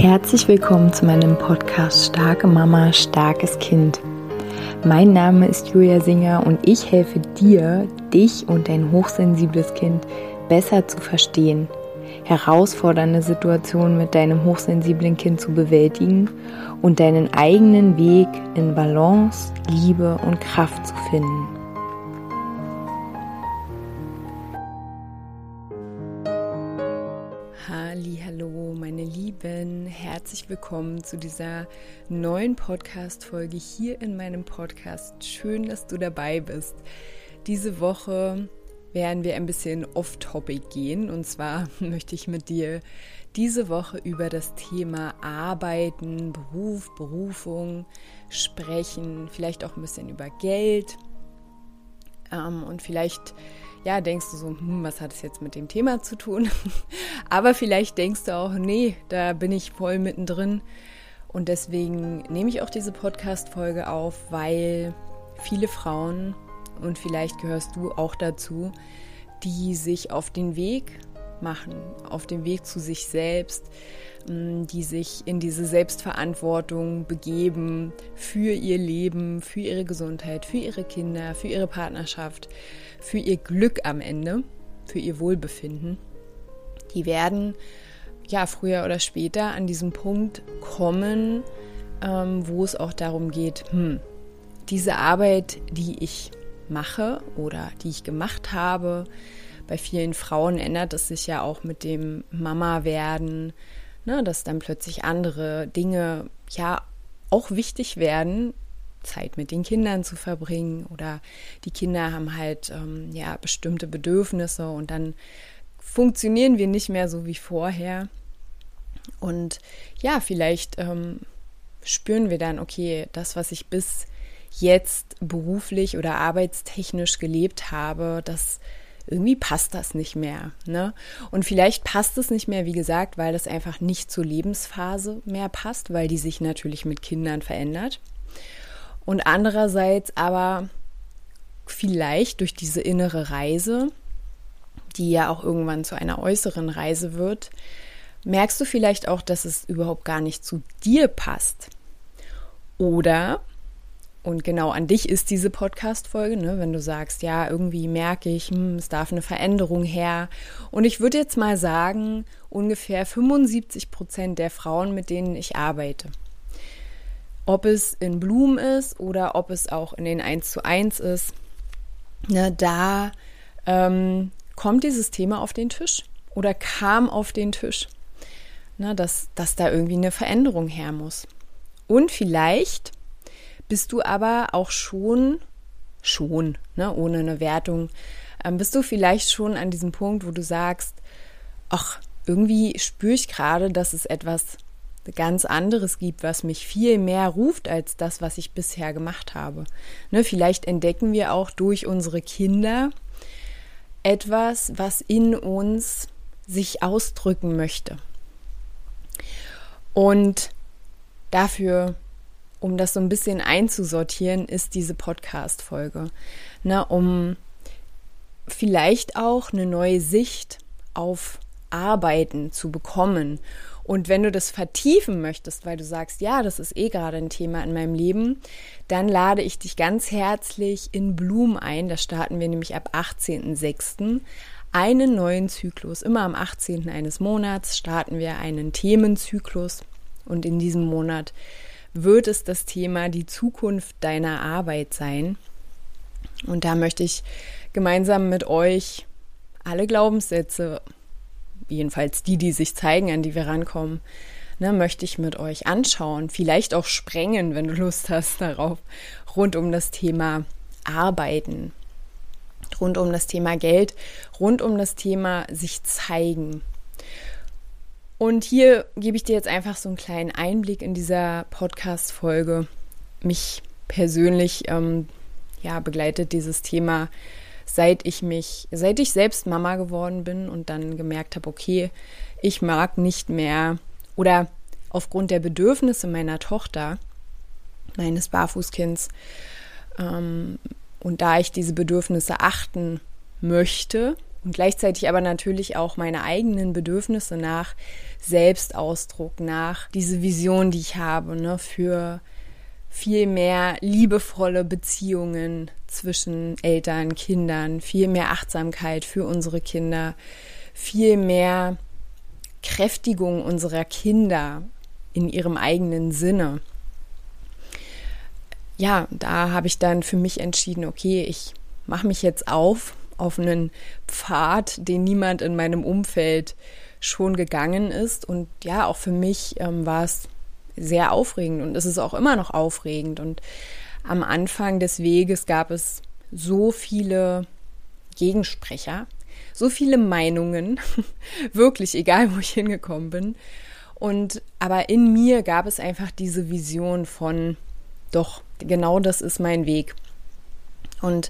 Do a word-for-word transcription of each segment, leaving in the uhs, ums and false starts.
Herzlich willkommen zu meinem Podcast Starke Mama, starkes Kind. Mein Name ist Julia Singer und ich helfe dir, dich und dein hochsensibles Kind besser zu verstehen, herausfordernde Situationen mit deinem hochsensiblen Kind zu bewältigen und deinen eigenen Weg in Balance, Liebe und Kraft zu finden. Hallo, meine Lieben, herzlich willkommen zu dieser neuen Podcast-Folge hier in meinem Podcast. Schön, dass du dabei bist. Diese Woche werden wir ein bisschen off-topic gehen und zwar möchte ich mit dir diese Woche über das Thema Arbeiten, Beruf, Berufung sprechen, vielleicht auch ein bisschen über Geld ähm, und vielleicht ja, denkst du so, hm, was hat es jetzt mit dem Thema zu tun? Aber vielleicht denkst du auch, nee, da bin ich voll mittendrin. Und deswegen nehme ich auch diese Podcast-Folge auf, weil viele Frauen, und vielleicht gehörst du auch dazu, die sich auf den Weg machen, auf den Weg zu sich selbst, die sich in diese Selbstverantwortung begeben für ihr Leben, für ihre Gesundheit, für ihre Kinder, für ihre Partnerschaft, für ihr Glück am Ende, für ihr Wohlbefinden. Die werden ja früher oder später an diesen Punkt kommen, ähm, wo es auch darum geht, hm, diese Arbeit, die ich mache oder die ich gemacht habe, bei vielen Frauen ändert es sich ja auch mit dem Mama-Werden, ne, dass dann plötzlich andere Dinge ja auch wichtig werden, Zeit mit den Kindern zu verbringen oder die Kinder haben halt ähm, ja bestimmte Bedürfnisse und dann funktionieren wir nicht mehr so wie vorher und ja, vielleicht ähm, spüren wir dann, okay, das, was ich bis jetzt beruflich oder arbeitstechnisch gelebt habe, das irgendwie passt das nicht mehr, ne? Und vielleicht passt es nicht mehr, wie gesagt, weil das einfach nicht zur Lebensphase mehr passt, weil die sich natürlich mit Kindern verändert. Und andererseits aber vielleicht durch diese innere Reise, die ja auch irgendwann zu einer äußeren Reise wird, merkst du vielleicht auch, dass es überhaupt gar nicht zu dir passt. Oder und genau an dich ist diese Podcast-Folge, ne? Wenn du sagst, ja, irgendwie merke ich, hm, es darf eine Veränderung her. Und ich würde jetzt mal sagen, ungefähr fünfundsiebzig Prozent der Frauen, mit denen ich arbeite, ob es in Bloom ist oder ob es auch in den eins zu eins ist, ne, da ähm, kommt dieses Thema auf den Tisch oder kam auf den Tisch, ne, dass, dass da irgendwie eine Veränderung her muss. Und vielleicht bist du aber auch schon, schon, ne, ohne eine Wertung, ähm, bist du vielleicht schon an diesem Punkt, wo du sagst, ach, irgendwie spüre ich gerade, dass es etwas ganz anderes gibt, was mich viel mehr ruft als das, was ich bisher gemacht habe. Ne, vielleicht entdecken wir auch durch unsere Kinder etwas, was in uns sich ausdrücken möchte. Und dafür, um das so ein bisschen einzusortieren, ist diese Podcast-Folge, ne, um vielleicht auch eine neue Sicht auf Arbeiten zu bekommen. Und wenn du das vertiefen möchtest, weil du sagst, ja, das ist eh gerade ein Thema in meinem Leben, dann lade ich dich ganz herzlich in Bloom ein. Da starten wir nämlich ab achtzehnten sechsten einen neuen Zyklus. Immer am achtzehnten eines Monats starten wir einen Themenzyklus und in diesem Monat wird es das Thema die Zukunft deiner Arbeit sein. Und da möchte ich gemeinsam mit euch alle Glaubenssätze, jedenfalls die, die sich zeigen, an die wir rankommen, ne, möchte ich mit euch anschauen, vielleicht auch sprengen, wenn du Lust hast darauf, rund um das Thema Arbeiten, rund um das Thema Geld, rund um das Thema sich zeigen. Und hier gebe ich dir jetzt einfach so einen kleinen Einblick in dieser Podcast-Folge. Mich persönlich ähm, ja, begleitet dieses Thema, seit ich mich, seit ich selbst Mama geworden bin und dann gemerkt habe, okay, ich mag nicht mehr oder aufgrund der Bedürfnisse meiner Tochter, meines Barfußkinds, ähm, und da ich diese Bedürfnisse achten möchte, Und gleichzeitig aber natürlich auch meine eigenen Bedürfnisse nach Selbstausdruck, nach diese Vision, die ich habe, ne, für viel mehr liebevolle Beziehungen zwischen Eltern, Kindern, viel mehr Achtsamkeit für unsere Kinder, viel mehr Kräftigung unserer Kinder in ihrem eigenen Sinne. Ja, da habe ich dann für mich entschieden, okay, ich mache mich jetzt auf auf einen Pfad, den niemand in meinem Umfeld schon gegangen ist. Und ja, auch für mich ähm, war es sehr aufregend und es ist auch immer noch aufregend. Und am Anfang des Weges gab es so viele Gegensprecher, so viele Meinungen, wirklich egal, wo ich hingekommen bin. Und aber in mir gab es einfach diese Vision von, doch, genau das ist mein Weg. Und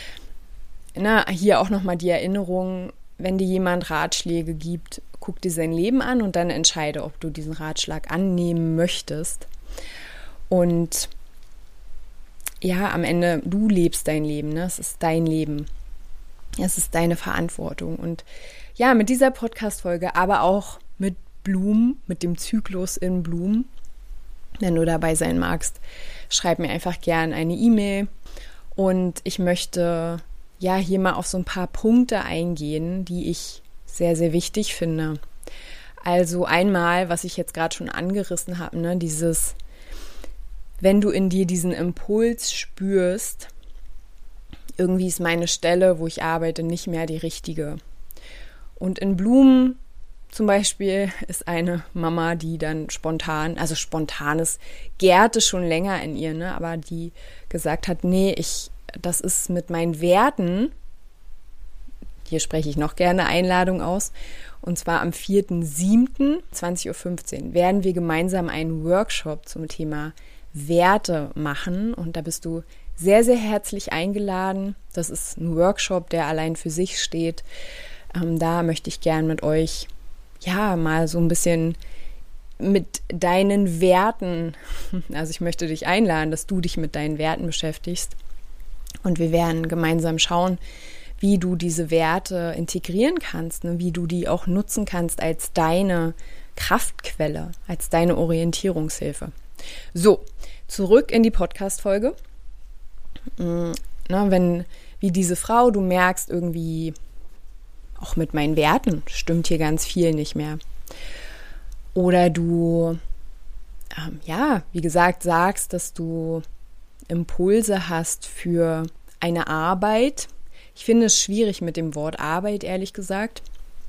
na, hier auch nochmal die Erinnerung, wenn dir jemand Ratschläge gibt, guck dir sein Leben an und dann entscheide, ob du diesen Ratschlag annehmen möchtest. Und ja, am Ende, du lebst dein Leben, ne? Es ist dein Leben. Es ist deine Verantwortung. Und ja, mit dieser Podcast-Folge, aber auch mit Blumen, mit dem Zyklus in Blumen, wenn du dabei sein magst, schreib mir einfach gern eine E-Mail. Und ich möchte ja hier mal auf so ein paar Punkte eingehen, die ich sehr, sehr wichtig finde. Also einmal, was ich jetzt gerade schon angerissen habe, ne, dieses, wenn du in dir diesen Impuls spürst, irgendwie ist meine Stelle, wo ich arbeite, nicht mehr die richtige. Und in Blumen zum Beispiel ist eine Mama, die dann spontan, also spontanes gärte schon länger in ihr, ne, aber die gesagt hat, nee, ich das ist mit meinen Werten, hier spreche ich noch gerne Einladung aus, und zwar am vierten siebten zwanzig Uhr fünfzehn werden wir gemeinsam einen Workshop zum Thema Werte machen und da bist du sehr, sehr herzlich eingeladen. Das ist ein Workshop, der allein für sich steht. Ähm, da möchte ich gern mit euch, ja, mal so ein bisschen mit deinen Werten, also ich möchte dich einladen, dass du dich mit deinen Werten beschäftigst. Und wir werden gemeinsam schauen, wie du diese Werte integrieren kannst, ne? Wie du die auch nutzen kannst als deine Kraftquelle, als deine Orientierungshilfe. So, zurück in die Podcast-Folge. Mhm, ne, wenn, wie diese Frau, du merkst irgendwie, auch mit meinen Werten stimmt hier ganz viel nicht mehr. Oder du, ähm, ja, wie gesagt, sagst, dass du Impulse hast für eine Arbeit. Ich finde es schwierig mit dem Wort Arbeit, ehrlich gesagt.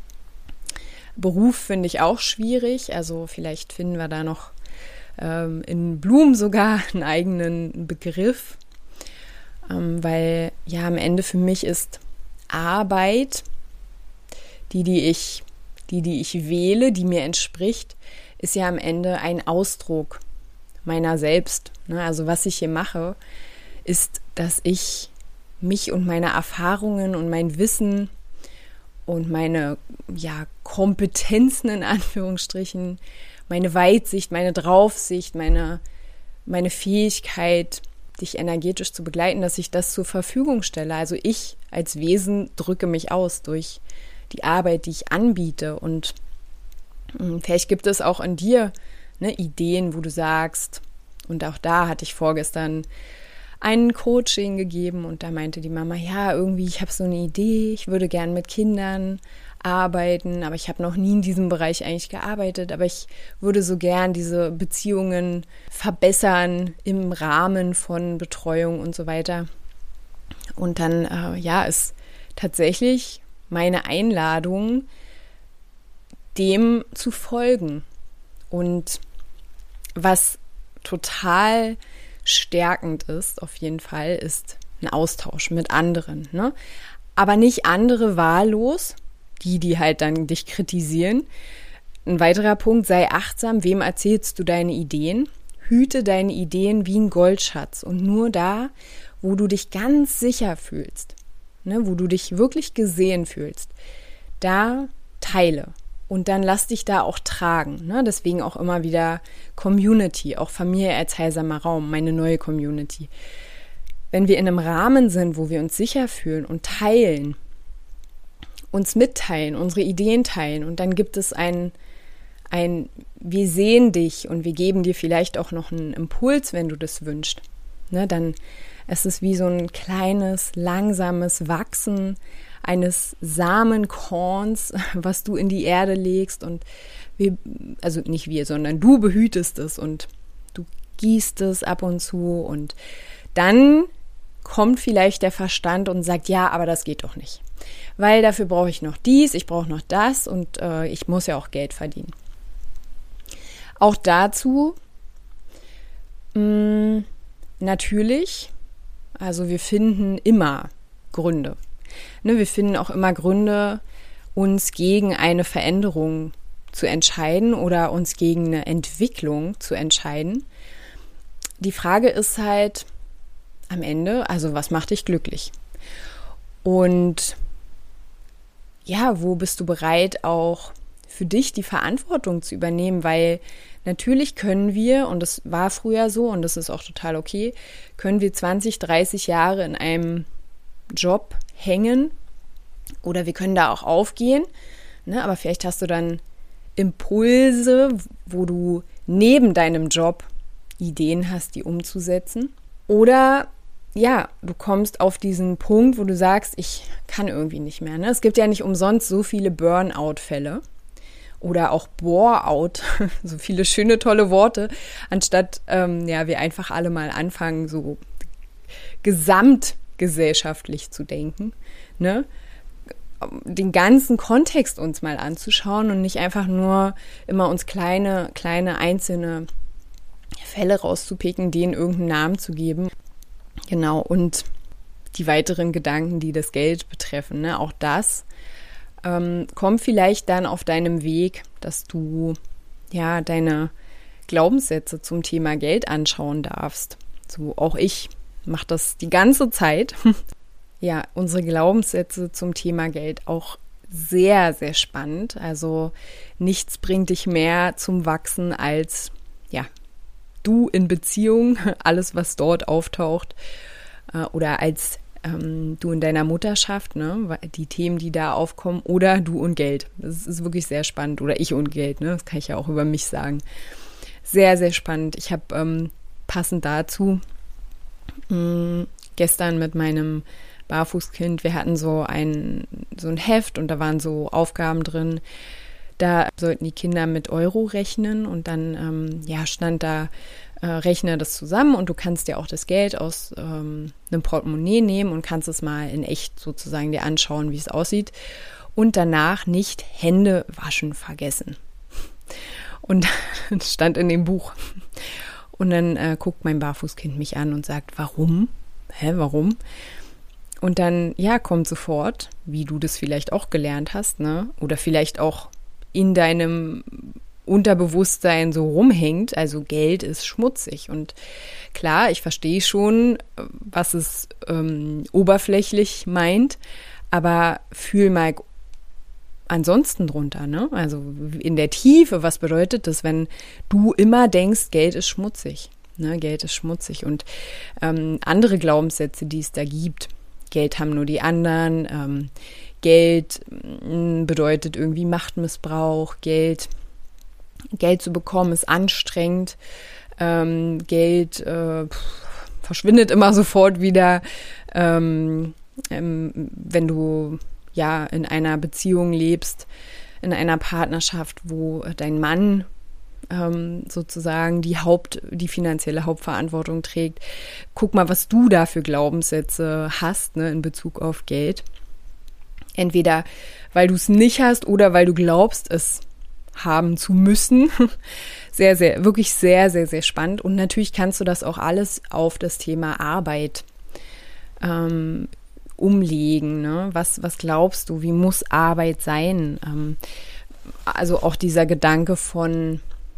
Beruf finde ich auch schwierig. Also vielleicht finden wir da noch ähm, in Blumen sogar einen eigenen Begriff. Ähm, weil ja am Ende für mich ist Arbeit, die, die ich, die, die ich wähle, die mir entspricht, ist ja am Ende ein Ausdruck meiner selbst. Also was ich hier mache, ist, dass ich mich und meine Erfahrungen und mein Wissen und meine ja, Kompetenzen in Anführungsstrichen, meine Weitsicht, meine Draufsicht, meine, meine Fähigkeit, dich energetisch zu begleiten, dass ich das zur Verfügung stelle. Also ich als Wesen drücke mich aus durch die Arbeit, die ich anbiete. Und mh, vielleicht gibt es auch in dir Ne, Ideen, wo du sagst, und auch da hatte ich vorgestern ein Coaching gegeben und da meinte die Mama, ja, irgendwie, ich habe so eine Idee, ich würde gern mit Kindern arbeiten, aber ich habe noch nie in diesem Bereich eigentlich gearbeitet, aber ich würde so gern diese Beziehungen verbessern im Rahmen von Betreuung und so weiter. Und dann, äh, ja, ist tatsächlich meine Einladung, dem zu folgen. Und was total stärkend ist, auf jeden Fall, ist ein Austausch mit anderen. Ne? Aber nicht andere wahllos, die, die halt dann dich kritisieren. Ein weiterer Punkt, sei achtsam, wem erzählst du deine Ideen? Hüte deine Ideen wie ein Goldschatz und nur da, wo du dich ganz sicher fühlst, ne, wo du dich wirklich gesehen fühlst, da teile. Und dann lass dich da auch tragen. Ne? Deswegen auch immer wieder Community, auch Familie als heilsamer Raum, meine neue Community. Wenn wir in einem Rahmen sind, wo wir uns sicher fühlen und teilen uns mitteilen, unsere Ideen teilen und dann gibt es ein, ein, wir sehen dich und wir geben dir vielleicht auch noch einen Impuls, wenn du das wünschst. Ne, dann ist es wie so ein kleines, langsames Wachsen eines Samenkorns, was du in die Erde legst und wir, also nicht wir, sondern du behütest es und du gießt es ab und zu und dann kommt vielleicht der Verstand und sagt, ja, aber das geht doch nicht, weil dafür brauche ich noch dies, ich brauche noch das und äh, ich muss ja auch Geld verdienen. Auch dazu mh, natürlich, also wir finden immer Gründe. Ne, wir finden auch immer Gründe, uns gegen eine Veränderung zu entscheiden oder uns gegen eine Entwicklung zu entscheiden. Die Frage ist halt am Ende, also was macht dich glücklich? Und ja, wo bist du bereit, auch für dich die Verantwortung zu übernehmen? Weil natürlich können wir, und das war früher so und das ist auch total okay, können wir zwanzig, dreißig Jahre in einem Job hängen oder wir können da auch aufgehen, ne? Aber vielleicht hast du dann Impulse, wo du neben deinem Job Ideen hast, die umzusetzen. Oder ja, du kommst auf diesen Punkt, wo du sagst, ich kann irgendwie nicht mehr. Ne? Es gibt ja nicht umsonst so viele Burnout-Fälle oder auch Bore-out, so viele schöne, tolle Worte, anstatt ähm, ja, wir einfach alle mal anfangen, so gesamtgesellschaftlich zu denken, ne? Den ganzen Kontext uns mal anzuschauen und nicht einfach nur immer uns kleine, kleine einzelne Fälle rauszupicken, denen irgendeinen Namen zu geben. Genau, und die weiteren Gedanken, die das Geld betreffen, ne? Auch das ähm, kommt vielleicht dann auf deinem Weg, dass du ja deine Glaubenssätze zum Thema Geld anschauen darfst. So, auch ich mache das die ganze Zeit. Ja, unsere Glaubenssätze zum Thema Geld auch sehr, sehr spannend. Also nichts bringt dich mehr zum Wachsen als, ja, du in Beziehung, alles, was dort auftaucht, äh, oder als ähm, du in deiner Mutterschaft, ne, die Themen, die da aufkommen, oder du und Geld. Das ist wirklich sehr spannend. Oder ich und Geld, ne, das kann ich ja auch über mich sagen. Sehr, sehr spannend. Ich habe ähm, passend dazu mh, gestern mit meinem Barfußkind, wir hatten so ein, so ein Heft und da waren so Aufgaben drin, da sollten die Kinder mit Euro rechnen und dann ähm, ja, stand da, äh, rechne das zusammen und du kannst dir auch das Geld aus ähm, einem Portemonnaie nehmen und kannst es mal in echt sozusagen dir anschauen, wie es aussieht und danach nicht Hände waschen vergessen. Und das stand in dem Buch. Und dann äh, guckt mein Barfußkind mich an und sagt, warum? Hä, warum? Und dann, ja, kommt sofort, wie du das vielleicht auch gelernt hast, ne? Oder vielleicht auch in deinem Unterbewusstsein so rumhängt. Also Geld ist schmutzig. Und klar, ich verstehe schon, was es ähm, oberflächlich meint, aber fühl mal ansonsten drunter, ne? Also in der Tiefe, was bedeutet das, wenn du immer denkst, Geld ist schmutzig, ne? Geld ist schmutzig. Und ähm, andere Glaubenssätze, die es da gibt, Geld haben nur die anderen, ähm, Geld mh, bedeutet irgendwie Machtmissbrauch, Geld, Geld zu bekommen ist anstrengend, ähm, Geld äh, pff, verschwindet immer sofort wieder, ähm, ähm, wenn du ja in einer Beziehung lebst, in einer Partnerschaft, wo dein Mann ähm, sozusagen die Haupt, die finanzielle Hauptverantwortung trägt. Guck mal, was du da für Glaubenssätze hast, ne, in Bezug auf Geld. Entweder weil du es nicht hast oder weil du glaubst, es haben zu müssen. Sehr, sehr, wirklich sehr, sehr, sehr spannend. Und natürlich kannst du das auch alles auf das Thema Arbeit ähm, umlegen. Ne? Was, was glaubst du, wie muss Arbeit sein? Ähm, also auch dieser Gedanke von,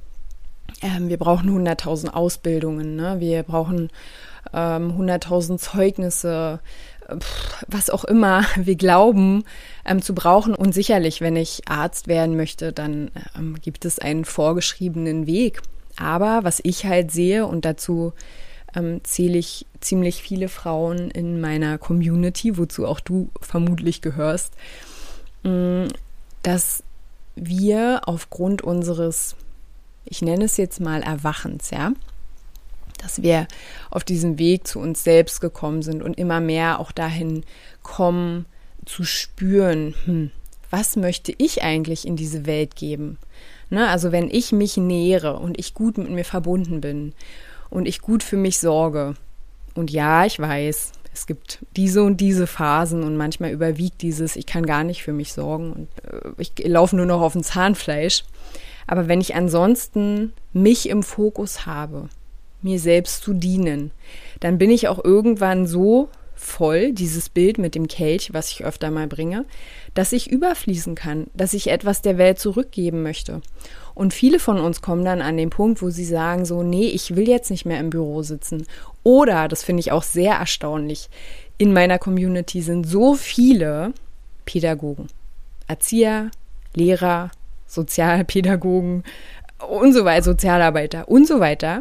ähm, wir brauchen hunderttausend Ausbildungen, ne? Wir brauchen ähm, hunderttausend Zeugnisse, pff, was auch immer wir glauben ähm, zu brauchen. Und sicherlich, wenn ich Arzt werden möchte, dann ähm, gibt es einen vorgeschriebenen Weg. Aber was ich halt sehe, und dazu ähm, zähle ich ziemlich viele Frauen in meiner Community, wozu auch du vermutlich gehörst, dass wir aufgrund unseres, ich nenne es jetzt mal Erwachens, ja, dass wir auf diesem Weg zu uns selbst gekommen sind und immer mehr auch dahin kommen, zu spüren, hm, was möchte ich eigentlich in diese Welt geben? Ne, also wenn ich mich nähere und ich gut mit mir verbunden bin und ich gut für mich sorge, und ja, ich weiß, es gibt diese und diese Phasen und manchmal überwiegt dieses, ich kann gar nicht für mich sorgen und äh, ich laufe nur noch auf dem Zahnfleisch. Aber wenn ich ansonsten mich im Fokus habe, mir selbst zu dienen, dann bin ich auch irgendwann so voll, dieses Bild mit dem Kelch, was ich öfter mal bringe, dass ich überfließen kann, dass ich etwas der Welt zurückgeben möchte. Und viele von uns kommen dann an den Punkt, wo sie sagen so, nee, ich will jetzt nicht mehr im Büro sitzen. Oder, das finde ich auch sehr erstaunlich, in meiner Community sind so viele Pädagogen, Erzieher, Lehrer, Sozialpädagogen und so weiter, Sozialarbeiter und so weiter.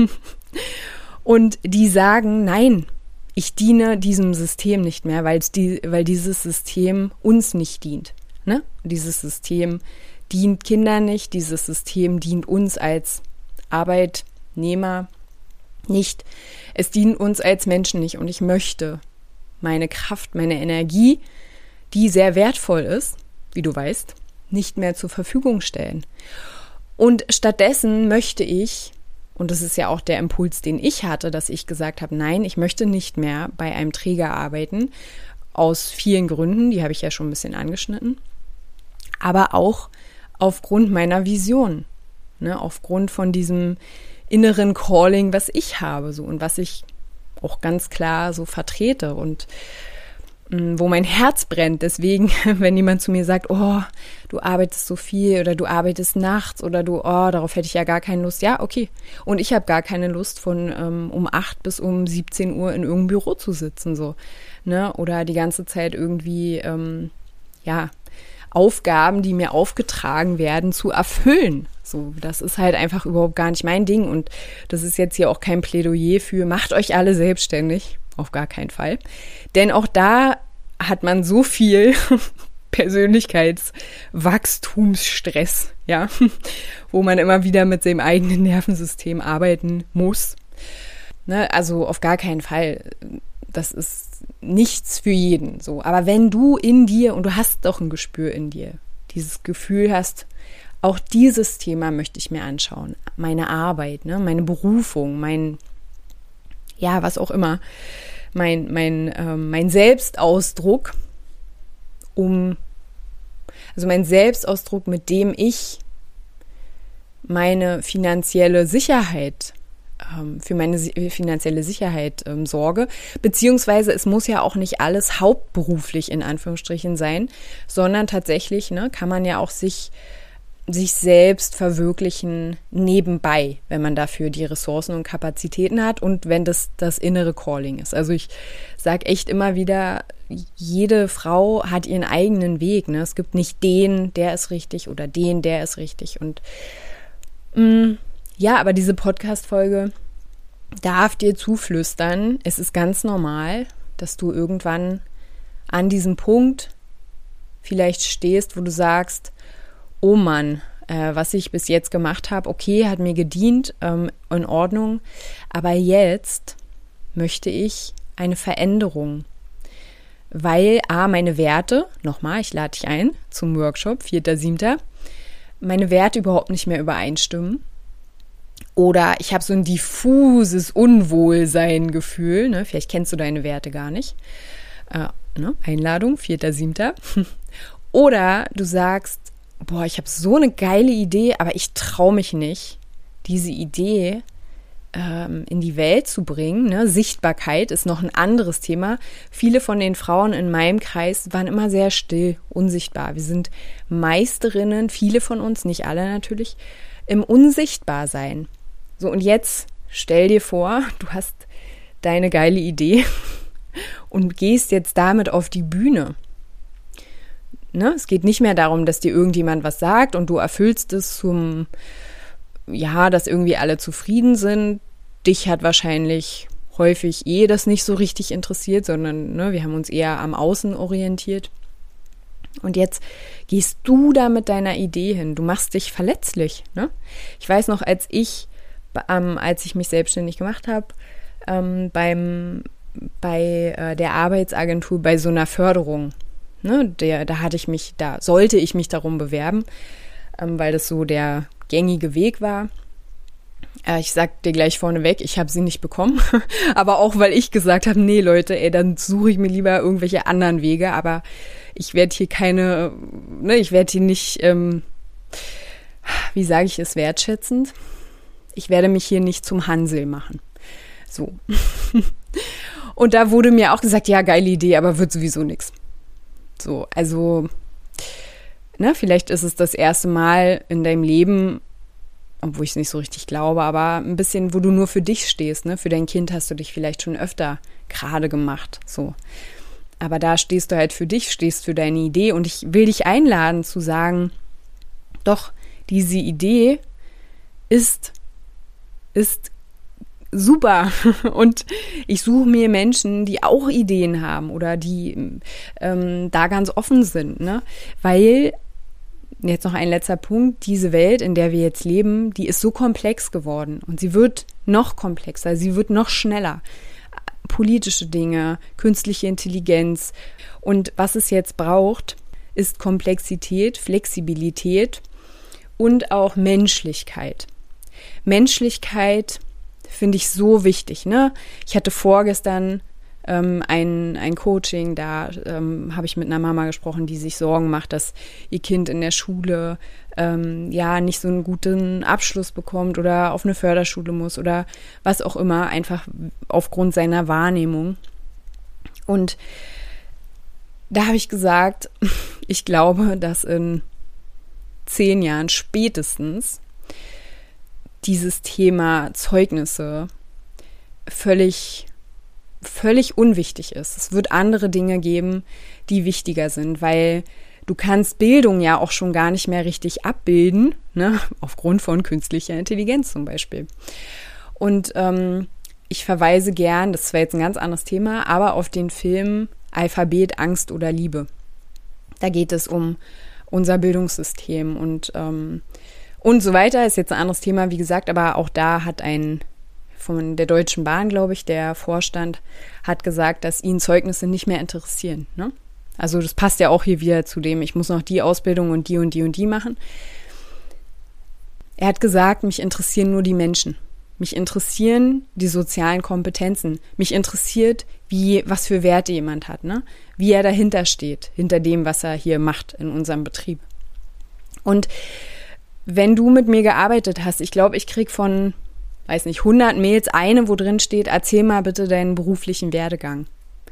Und die sagen, nein, ich diene diesem System nicht mehr, weil es die, weil dieses System uns nicht dient. Ne? Dieses System dient Kindern nicht, dieses System dient uns als Arbeitnehmer nicht. Es dient uns als Menschen nicht und ich möchte meine Kraft, meine Energie, die sehr wertvoll ist, wie du weißt, nicht mehr zur Verfügung stellen. Und stattdessen möchte ich, und das ist ja auch der Impuls, den ich hatte, dass ich gesagt habe, nein, ich möchte nicht mehr bei einem Träger arbeiten, aus vielen Gründen, die habe ich ja schon ein bisschen angeschnitten, aber auch aufgrund meiner Vision, ne, aufgrund von diesem inneren Calling, was ich habe, so und was ich auch ganz klar so vertrete und wo mein Herz brennt. Deswegen, wenn jemand zu mir sagt, oh, du arbeitest so viel oder du arbeitest nachts oder du, oh, darauf hätte ich ja gar keine Lust. Ja, okay. Und ich habe gar keine Lust, von ähm, um acht bis um siebzehn Uhr in irgendeinem Büro zu sitzen, so, ne? Oder die ganze Zeit irgendwie, ähm, ja, Aufgaben, die mir aufgetragen werden, zu erfüllen. So, das ist halt einfach überhaupt gar nicht mein Ding. Und das ist jetzt hier auch kein Plädoyer für, macht euch alle selbstständig. Auf gar keinen Fall. Denn auch da hat man so viel Persönlichkeitswachstumsstress, ja, wo man immer wieder mit seinem eigenen Nervensystem arbeiten muss. Ne? Also auf gar keinen Fall. Das ist nichts für jeden. So. Aber wenn du in dir, und du hast doch ein Gespür in dir, dieses Gefühl hast, auch dieses Thema möchte ich mir anschauen. Meine Arbeit, ne? Meine Berufung, mein ja, was auch immer, mein, mein, ähm, mein Selbstausdruck, um, also mein Selbstausdruck, mit dem ich meine finanzielle Sicherheit, ähm, für meine si- finanzielle Sicherheit ähm, sorge, beziehungsweise es muss ja auch nicht alles hauptberuflich in Anführungsstrichen sein, sondern tatsächlich, ne, kann man ja auch sich sich selbst verwirklichen nebenbei, wenn man dafür die Ressourcen und Kapazitäten hat und wenn das das innere Calling ist. Also ich sage echt immer wieder, jede Frau hat ihren eigenen Weg. Ne? Es gibt nicht den, der ist richtig oder den, der ist richtig. Und mh, ja, aber diese Podcast-Folge darf dir zuflüstern, es ist ganz normal, dass du irgendwann an diesem Punkt vielleicht stehst, wo du sagst, oh Mann, äh, was ich bis jetzt gemacht habe, okay, hat mir gedient, ähm, in Ordnung, aber jetzt möchte ich eine Veränderung, weil a, meine Werte, nochmal, ich lade dich ein zum Workshop, vierter siebter meine Werte überhaupt nicht mehr übereinstimmen oder ich habe so ein diffuses Unwohlsein-Gefühl, ne? Vielleicht kennst du deine Werte gar nicht, äh, ne? Einladung, vierter siebter oder du sagst, boah, ich habe so eine geile Idee, aber ich traue mich nicht, diese Idee ähm, in die Welt zu bringen. Ne? Sichtbarkeit ist noch ein anderes Thema. Viele von den Frauen in meinem Kreis waren immer sehr still, unsichtbar. Wir sind Meisterinnen, viele von uns, nicht alle natürlich, im Unsichtbarsein. So, und jetzt stell dir vor, du hast deine geile Idee und gehst jetzt damit auf die Bühne. Ne? Es geht nicht mehr darum, dass dir irgendjemand was sagt und du erfüllst es zum, ja, dass irgendwie alle zufrieden sind. Dich hat wahrscheinlich häufig eh das nicht so richtig interessiert, sondern ne, wir haben uns eher am Außen orientiert. Und jetzt gehst du da mit deiner Idee hin. Du machst dich verletzlich. Ne? Ich weiß noch, als ich, ähm, als ich mich selbstständig gemacht habe, ähm, beim, bei äh, der Arbeitsagentur, bei so einer Förderung, ne, der, da hatte ich mich, da sollte ich mich darum bewerben, ähm, weil das so der gängige Weg war. Äh, ich sag dir gleich vorneweg, ich habe sie nicht bekommen, aber auch, weil ich gesagt habe, nee Leute, ey, dann suche ich mir lieber irgendwelche anderen Wege, aber ich werde hier keine, ne, ich werde hier nicht, ähm, wie sage ich es wertschätzend, ich werde mich hier nicht zum Hansel machen. So. Und da wurde mir auch gesagt, ja, geile Idee, aber wird sowieso nix. So, also, ne, vielleicht ist es das erste Mal in deinem Leben, obwohl ich es nicht so richtig glaube, aber ein bisschen, wo du nur für dich stehst, ne? Für dein Kind hast du dich vielleicht schon öfter gerade gemacht, so. Aber da stehst du halt für dich, stehst für deine Idee und ich will dich einladen zu sagen, doch, diese Idee ist, ist super und ich suche mir Menschen, die auch Ideen haben oder die ähm, da ganz offen sind, ne? Weil, jetzt noch ein letzter Punkt, diese Welt, in der wir jetzt leben, die ist so komplex geworden und sie wird noch komplexer, sie wird noch schneller. Politische Dinge, künstliche Intelligenz und was es jetzt braucht, ist Komplexität, Flexibilität und auch Menschlichkeit. Menschlichkeit finde ich so wichtig, ne? Ich hatte vorgestern ähm, ein, ein Coaching, da ähm, habe ich mit einer Mama gesprochen, die sich Sorgen macht, dass ihr Kind in der Schule ähm, ja nicht so einen guten Abschluss bekommt oder auf eine Förderschule muss oder was auch immer, einfach aufgrund seiner Wahrnehmung. Und da habe ich gesagt, ich glaube, dass in zehn Jahren spätestens dieses Thema Zeugnisse völlig, völlig unwichtig ist. Es wird andere Dinge geben, die wichtiger sind, weil du kannst Bildung ja auch schon gar nicht mehr richtig abbilden, ne? Aufgrund von künstlicher Intelligenz zum Beispiel. Und ähm, ich verweise gern, das war jetzt ein ganz anderes Thema, aber auf den Film Alphabet, Angst oder Liebe. Da geht es um unser Bildungssystem und ähm, Und so weiter, ist jetzt ein anderes Thema, wie gesagt, aber auch da hat ein, von der Deutschen Bahn, glaube ich, der Vorstand hat gesagt, dass ihn Zeugnisse nicht mehr interessieren, ne? Also das passt ja auch hier wieder zu dem, ich muss noch die Ausbildung und die und die und die machen. Er hat gesagt, mich interessieren nur die Menschen. Mich interessieren die sozialen Kompetenzen. Mich interessiert, wie, was für Werte jemand hat, ne? Wie er dahinter steht, hinter dem, was er hier macht in unserem Betrieb. Und wenn du mit mir gearbeitet hast, ich glaube, ich krieg von, weiß nicht, hundert Mails eine, wo drin steht, erzähl mal bitte deinen beruflichen Werdegang.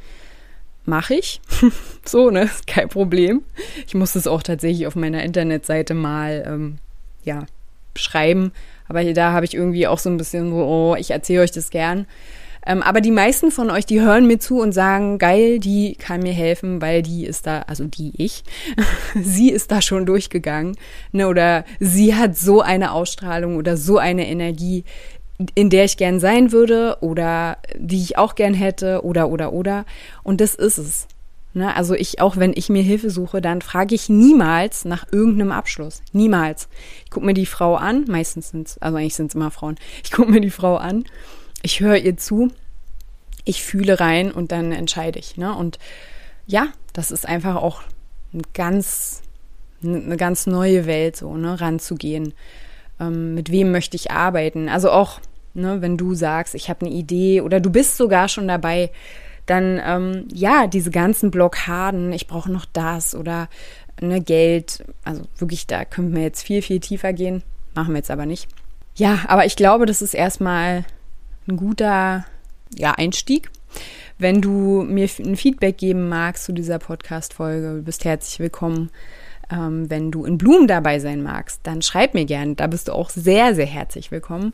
Mache ich. So, ne, ist kein Problem. Ich muss es auch tatsächlich auf meiner Internetseite mal, ähm, ja, schreiben. Aber hier, da habe ich irgendwie auch so ein bisschen so, oh, ich erzähle euch das gern. Ähm, aber die meisten von euch, die hören mir zu und sagen, geil, die kann mir helfen, weil die ist da, also die ich, sie ist da schon durchgegangen, ne, oder sie hat so eine Ausstrahlung oder so eine Energie, in der ich gern sein würde oder die ich auch gern hätte oder, oder, oder. Und das ist es. Ne? Also ich, auch wenn ich mir Hilfe suche, dann frage ich niemals nach irgendeinem Abschluss. Niemals. Ich gucke mir die Frau an, meistens sind es, also eigentlich sind es immer Frauen, ich gucke mir die Frau an, ich höre ihr zu, ich fühle rein und dann entscheide ich. Ne? Und ja, das ist einfach auch ein ganz, eine ganz neue Welt, so, ne, ranzugehen. Ähm, mit wem möchte ich arbeiten? Also auch, ne, wenn du sagst, ich habe eine Idee oder du bist sogar schon dabei, dann ähm, ja, diese ganzen Blockaden, ich brauche noch das oder ne, Geld, also wirklich, da können wir jetzt viel, viel tiefer gehen, machen wir jetzt aber nicht. Ja, aber ich glaube, das ist erstmal ein guter ja, Einstieg. Wenn du mir ein Feedback geben magst zu dieser Podcast-Folge, du bist herzlich willkommen. Ähm, wenn du in Bloom dabei sein magst, dann schreib mir gerne. Da bist du auch sehr, sehr herzlich willkommen.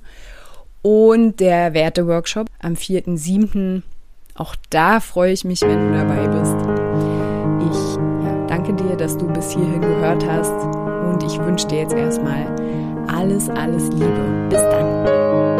Und der Werte-Workshop am vierten siebten Auch da freue ich mich, wenn du dabei bist. Ich ja, danke dir, dass du bis hierhin gehört hast. Und ich wünsche dir jetzt erstmal alles, alles Liebe. Bis dann.